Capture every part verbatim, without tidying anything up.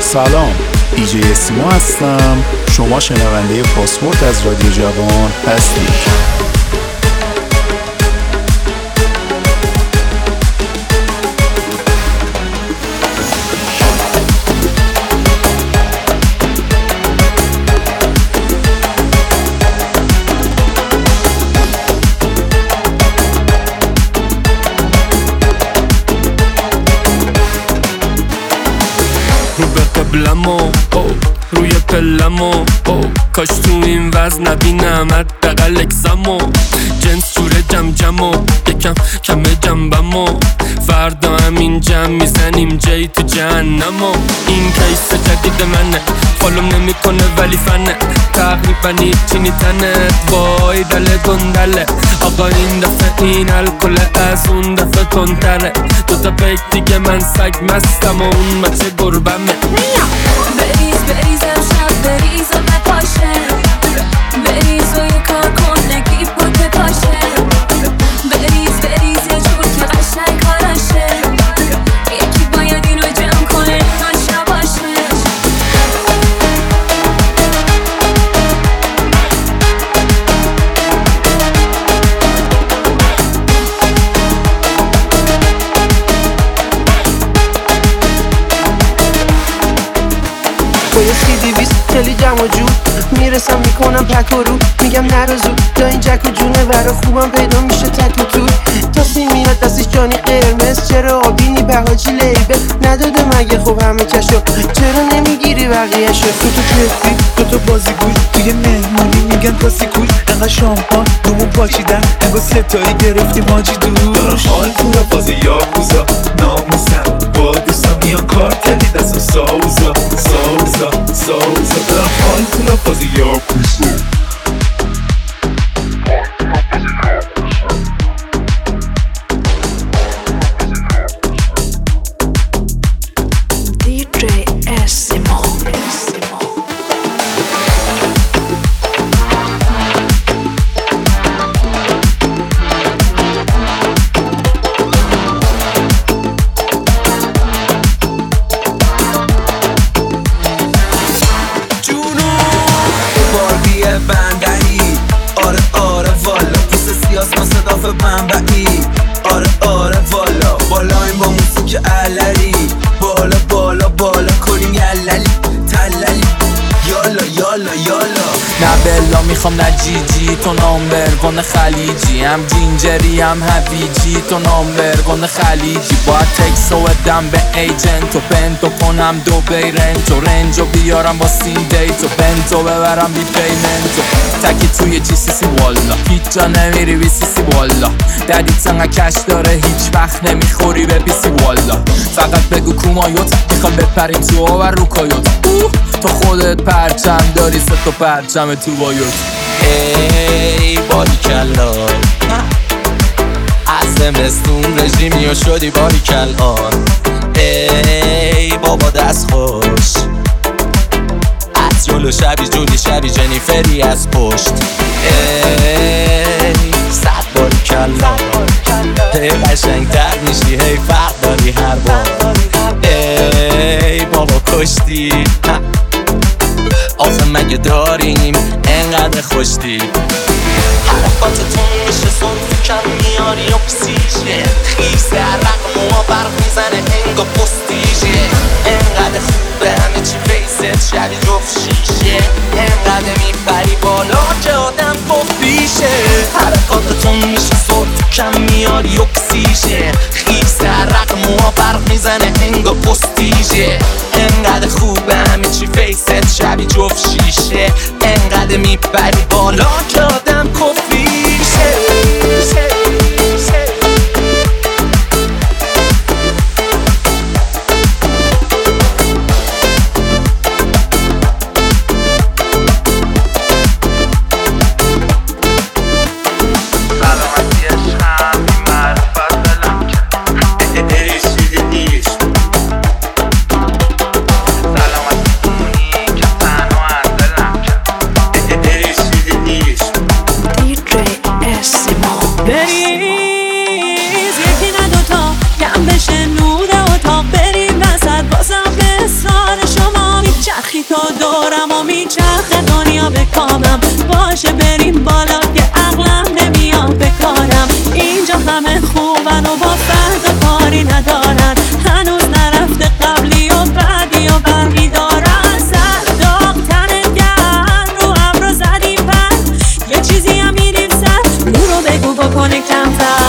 سلام، دیجی اسیما هستم. شما شنونده پاسپورت از رادیو جوان هستید. قبلمو او روی پلمو او کاش تو این وزن نبینم حداقل اکسمو جنس جوره جم جمو یکم کم جنبمو فردا همین جمع میزنیم جای تو جهنمو. این کیس جدید منه، فالوم نمیکنه ولی فنه، تقریبا هیچی نیتنه، وای دل گندله. آقا این دفعه این الکل از اون دفعه تندره، دوتا پیک دیگه من سگ مستم و اون بچه گربمه. بریز بریز امشب بریز و بپاشه، بریز و یه کار کن نگی بود بپاشه، بریز بریز یه جور که قشنگ کارشه، یکی باید اینو جمع کنه ناش نباشه. با یه سی دیویست خیلی جمع و جور میرسم میکنم پک و رو، میگم نرو زود دا این جک و جونه ورا خوبم پیدا میشه تک و تور. تا سیم میاد دستش جانی قرمز، چرا آبینی بهاجی لیبل نداده مگه؟ خب همه کشو چرا نمیگیری بقیهشو؟ تو تو کفی تو تو بازیگوی توی مهمونی میگن پاسی کوش، انقدر شامپان رومون پاچیدن انگار ستایی گرفتیم حاجی دوش. حال تو را بازی یاکوزا ناموسم با دوستم میان کارتلی دستم ساوزا ساوزا ساوزا دارم حال تو را بازی یاکوزا. دیجی اسیما. بندری آره آره والا پوست سیاس ما صداف منبعی آره آره والا بالایم با موسیقی علری بالا بالا بالا کنیم یللی تللی یالا یالا یالا. نه بلا میخوام نه جیجی تو نامبرگون خلیجی، هم جینجری هم هویجی تو نامبرگون خلیجی. باید تکس و دم به ایجنت و پنتو کنم دو بی رنت و رنج و بیارم با سین دیت و بنتو ببرم بی پیمنتو تکی توی جی سی سی والا هیچ جا نمیری بی سی سی والا ددیت انقا کش داره هیچ وقت نمیخوری به پی سی والا. فقط بگو کومایوت میخوام بپریم تو آور رو کایوت، تو خودت پرچم داری سه تا پرچم تو بایوت. ای باری کلا از زمستون رژیمی و شدی باری کلان. ای بابا دست خوش از جلو شبی جولی شبی جنیفری از پشت. ای صد باری کلا هی قشنگ تر میشی هی فرق داری هر بار. ای بابا کشتی آخه مگه داریم انقدر خوشتی؟ حرکاتتون میشه سون تو کم میاری اکسیژن، خیز رقم ما برق میزنه انگا پستیژه. انقدر خوبه همه چی فیست شبی جفت شیشه، انقدر میپری بالا که آدم پفیشه. حرکاتتون میشه سون تو کم میاری اکسیژن، خیز رقم ما برق میزنه انگا پستیژه. انقدر خوبه همه چی فیست شبی جفت شیشه، انقدر میپری بالا که آدم کفیشه. Sweet میچرخه دنیا به کامم، باشه بریم بالا که عقلم نمیاد به کارم. اینجا همه خوبن و با فرد کاری ندارن، هنوز نرفته قبلی و بعدی و برقی دارن. سر داغ تن گرم رو هم رو زدیم پر، یه چیزی هم میریم سر، نور رو بگو بکنه کمتر.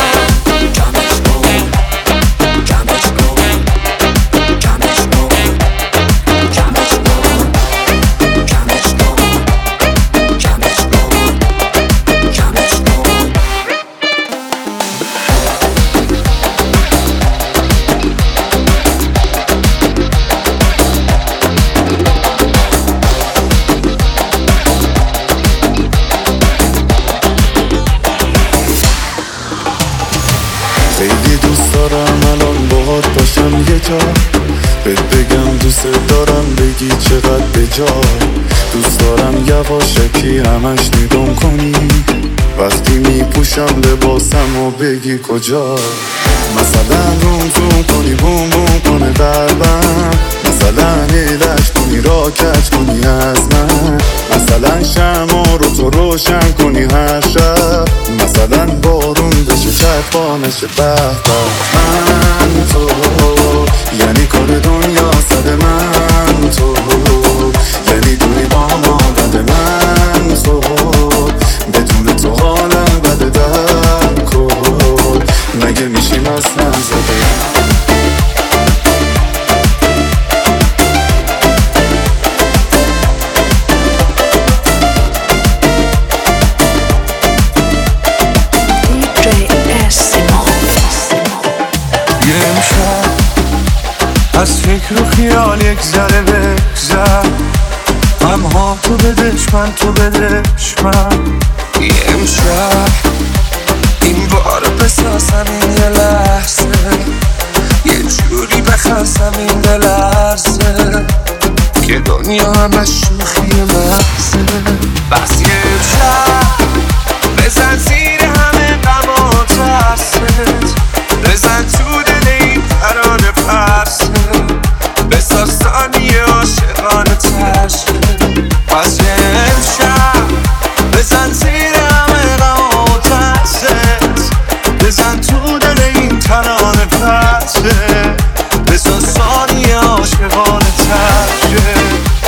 خیلی دوست دارم الان باهات باشم یه جا، بهت بگم دوست دارم بگی چقدر به جا. دوست دارم یواشکی همش نگام کنی وقتی میپوشم لباسم و بگی کجا. مثلا روم زوم کنی بوم بوم کنه قلبم، مثلا هیلش کنی را کج کنی از من، مثلا شمع رو تو روشن کنی هر شب، مثلا بارون بشه چکبا نشه به به. من تو یعنی کار دنیا صد من تو، یعنی دوری با ما بده من تو، بدون تو حالم بده در کن، مگه میشیم اصلا زده. از فکر و خیال یک ذره بگذر، غمها تو بدش من تو بدش من. یه امشب این بار بسازم این یه لحظه، یه جوری بخرسم این دلرزه که دنیا همش شوخی محضه. بس یه امشب بزن زیر همه غم و ترست، بزن تو دل این ترانه پرسه، بساز ثانیه عاشقانه ترشه. پس یه امشب بزن زیر همه غم و ترست، بزن تو دل این ترانه پرسه، بساز ثانیه عاشقانه ترشه.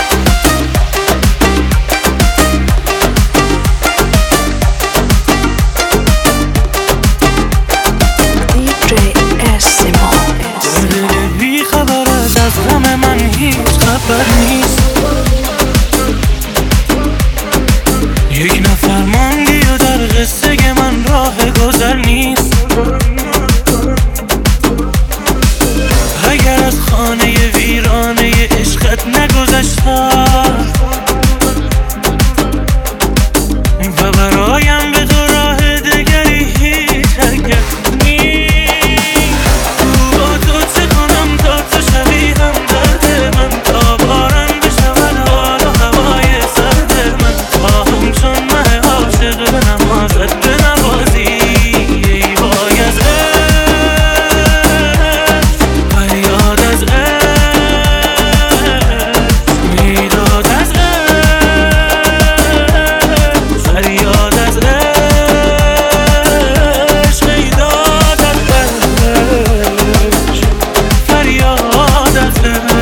خبر نیست یک نفر ماندی و در قصه من راه گذر نیست. اگر از خانه ویرانه عشقت نگذشتم و برایم به دو راه دگری هیچ حرکت نیست، با تو چه کنم تا تو شوی هم درد من، تا باران بشود حال و هوای سرد من، تا همچون مه عاشق به نمازت بنوازی. ای وای از عشق، فریاد از عشق، میداد از عشق، فریاد از عشق، میداد از عشق، فریاد از عشق.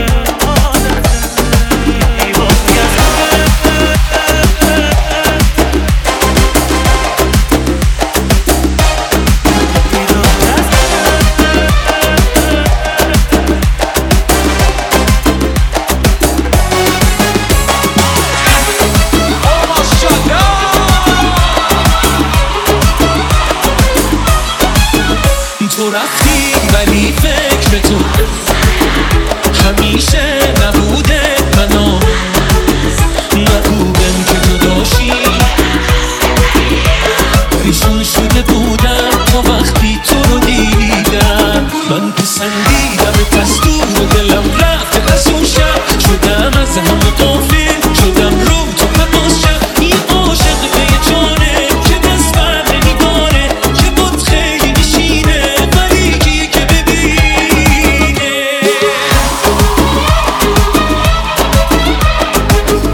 تو رفتی ولی فکر تو همیشه نبوده منو، نبودم که تو داشتی پریشون شده بودم تا وقتی تو رو دیدم. من پسندیدم پس دور دلم رفت از اون شب، شدم از همه غافل، شدم رو تو پماس شب. یه عاشق به یه جانه که دست بر نمیداره، که بود خیلی نشینه ولی کیه که ببینه.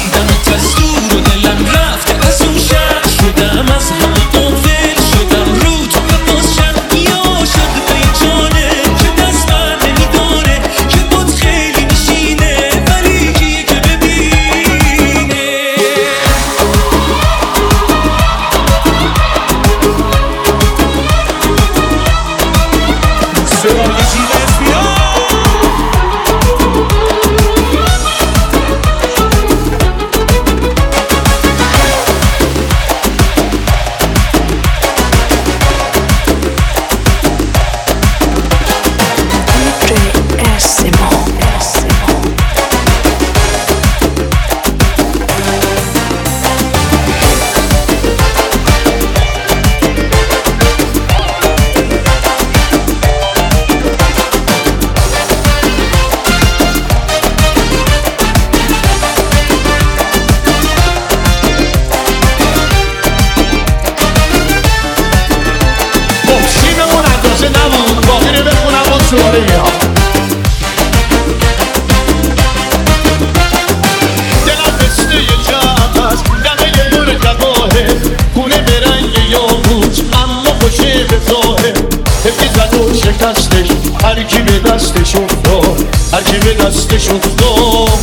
دیدمت از دور و دلم رفته از اون شهر شدم از همه قافل شدم رو تو بازشم یا شد به جانه که دست بر نمیداره که بود خیلی نشینه ولی کیه که ببینه سرای جیلت بیا شکستش هر کی به دستش افتاد هر کی به دستش افتاد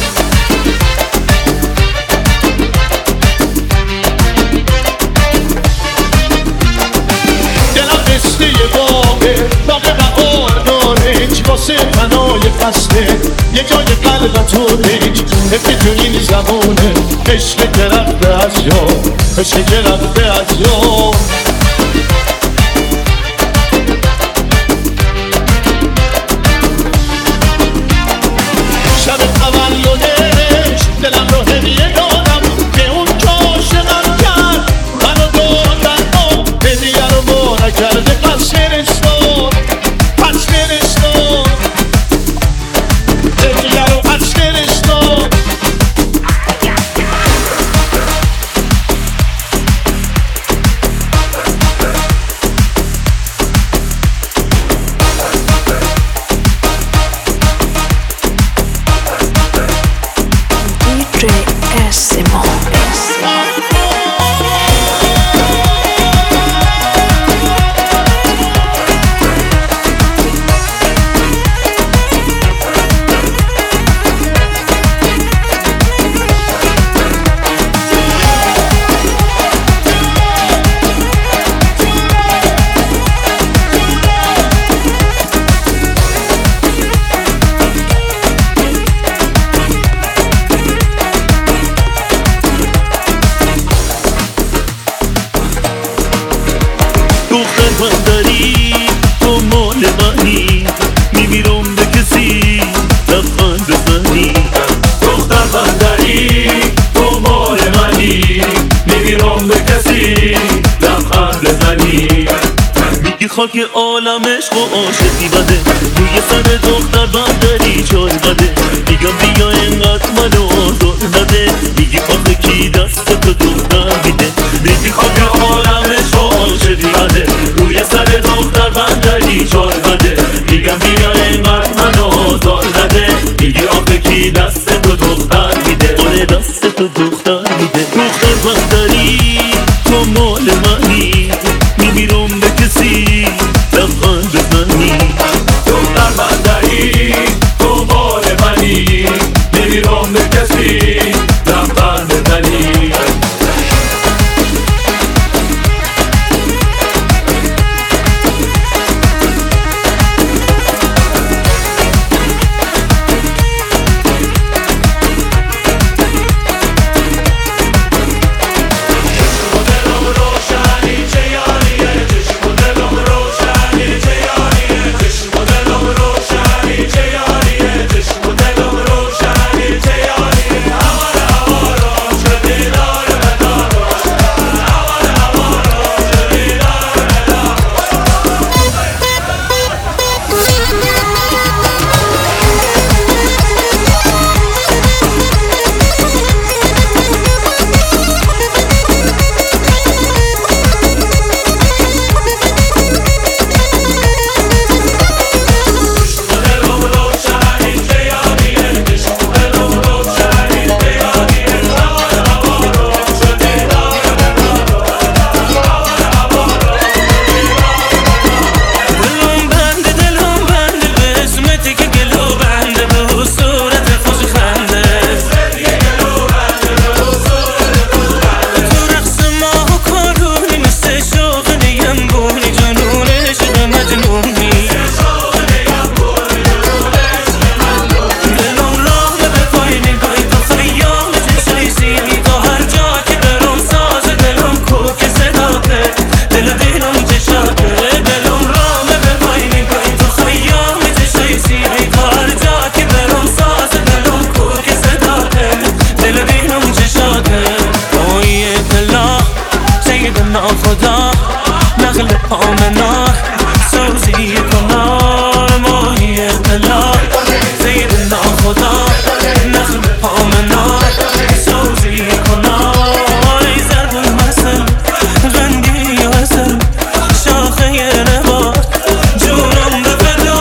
دلم مثل یه باغه باغ بهار نارنج واسه فنای فصله یه جای قلبتو رنج بتونین زمونه عشق که رفته از یاد عشق که رفته از یاد شب تولدش دلم رو هدیه دادم به اون که عاشقم کرد منو دادن و هدیه رو ما نکرده پس فرستاد پس فرستاد هدیه رو پس فرستاد خاک عالم عشق و عاشقی بده روی سر دختر بندری جای بده میگم بیا اینقدر منو آزار نده میگی آخه کی دست تو دختر میده میگی خاک عالم عشق و عاشقی بده روی سر دختر بندری جای بده میگم بیا اینقدر منو آزار نده میگی آخه کی دست تو دختر میده آره دست تو دختر میده دختر بندری تو مال منی میمیرم به کسی لبخند بزنی دختر بندری تو مال منی نمیرم به کسی لبخند بزنی ناخدا نقل پامنا سوزی کنار ماهی اختلاف زیر ناخدا نقل پامنا سوزی کنار ای زرد المثل غنگی وزل شاخه نبات جونم به فدا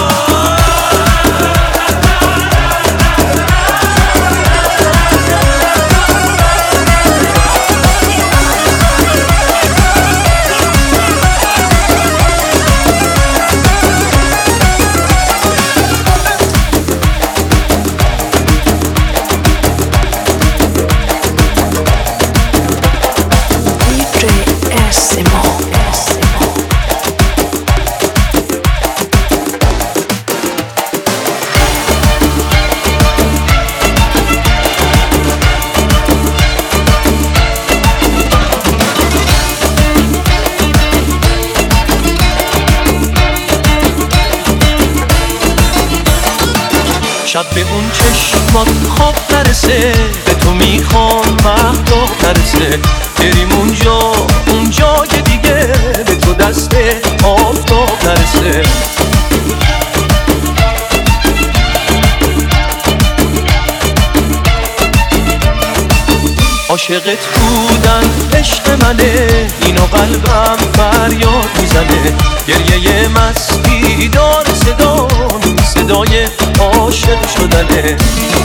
شب به اون چشمات خواب نرسه به تو میخوام مهداب نرسه بریم اونجا اونجا که دیگه به تو دست آفتاب نرسه عاشقت بودن عشق منه اینو قلبم فریاد میزنه گریه مستی دار صدا صدای عاشق شدنه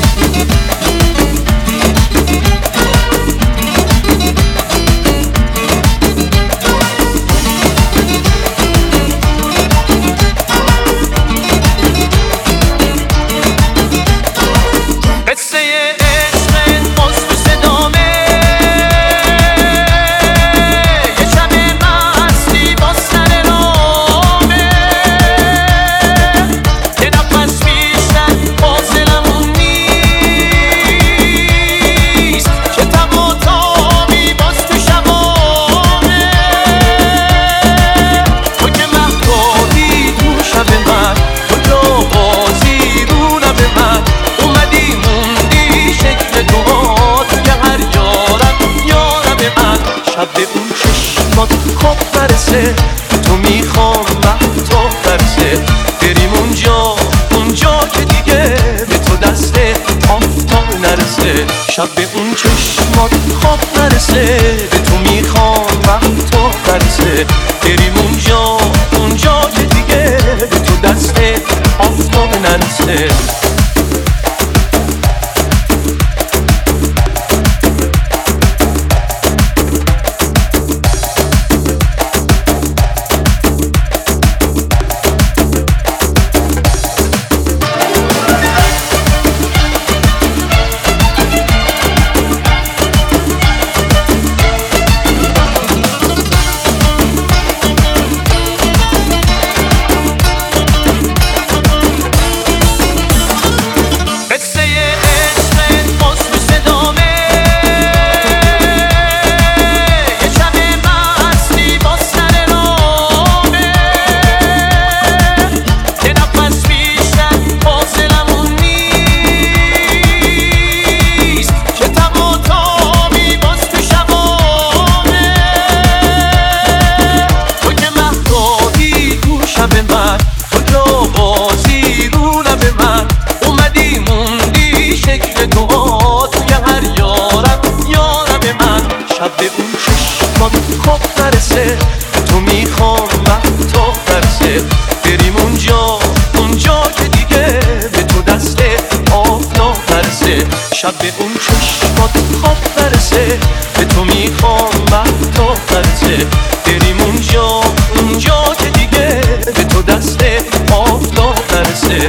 شب به اون چشمات خواب نرسه تو میخوام مهتاب نرسه بریم اونجا اونجا که دیگه به تو دست آفتاب نرسه شب به اون چشمات خواب نرسه به تو میخوام مهتاب نرسه بریم اونجا اونجا که دیگه به تو دست آفتاب نرسه تو میخوام مهتاب نرسه بریم اونجا اونجا که دیگه به تو دست آفتاب نرسه شب به اون چشمات خواب نرسه به تو میخوام مهتاب نرسه بریم اونجا اونجا که دیگه به تو دست آفتاب نرسه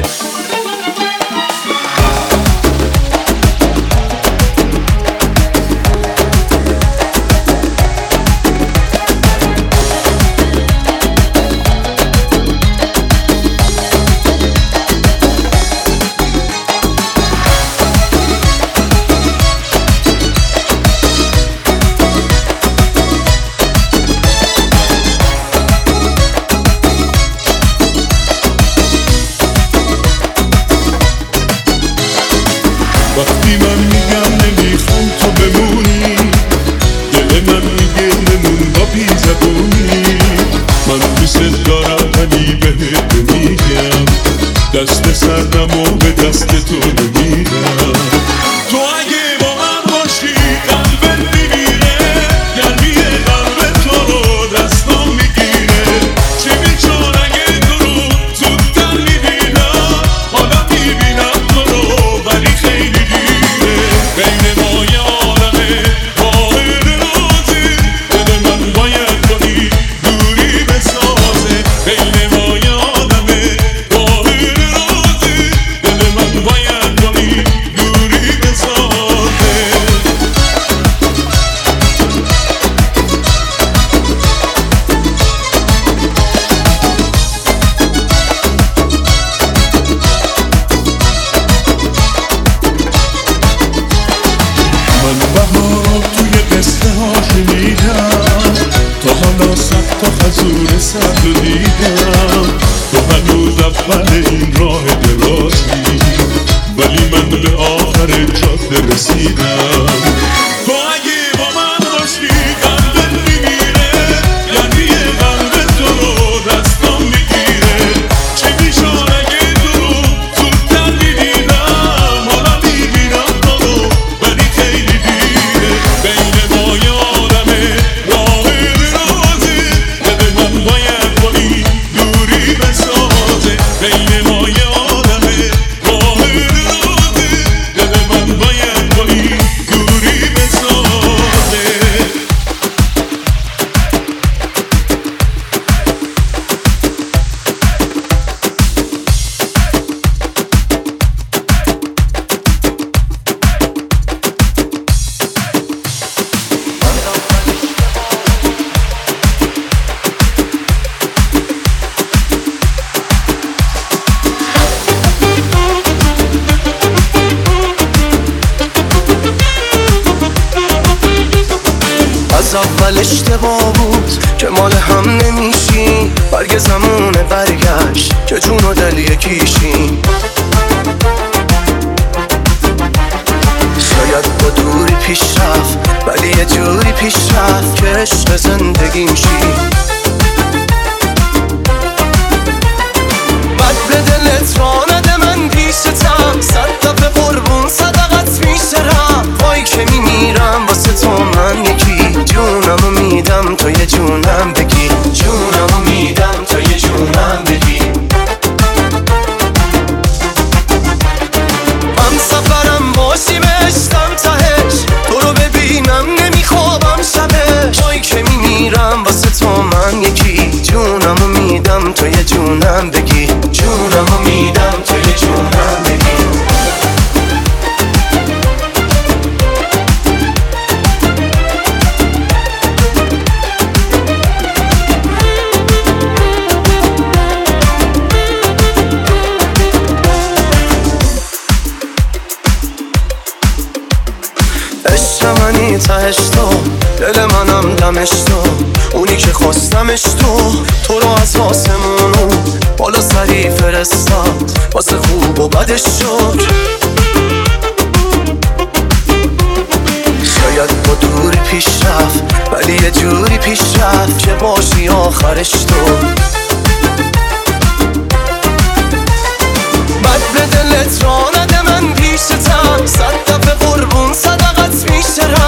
بهارا توی قصه ها شنیدم، تا حالا صد تا خزور سبز رو دیدم. تو هنوز اول این راه درازی، ولی من به آخر جاده رسیدم. تو اگه با من باشی قلبت میگیره، یعنی قلب تو رو دستم میگیره. چه میشد اگه تو رو زودتر میدیدم، حالا میبینم تو رو ولی خیلی دیره. بین ما یادمه راه درازه، دل من باید با این دوری بسازه. بین ما یادمه راه درازه، دل من باید با این دوری بسازه. از اول اشتباه بود که مال هم نمیشیم، برگ زمونه برگشت که جون و دل یکیشیم. شاید با دوری پیش رفت، ولی یه جوری پیش رفت که عشق زندگیم شی. بد به دلت را نده من پیشتم، صد دفعه قربون صدقت میشرم. وای که میمیرم واسه تو من یکی، جونمو میدم تو یه جونم بگی. جونمو میدم تو یه جونم بگی. من سفرم باشی بشتم تهش، تو رو ببینم نمیخوابم شبش. وای که میمیرم واسه تو من یکی، جونمو میدم تو یه جونم بگی. جونمو میدم تو یه جونم بگی. عشق منی تهش تو، دل منم دمش تو، اونی که خواستمش تو. تو رو از آسمونو بالا سری فرستاد، واسه خوب و بدش شد. شاید با دوری پیش رفت، ولی یه جوری پیش رفت که باشی آخرش تو. بد به دلت را نده من پیشتم، صد دفعه قربون صدقت میشرم.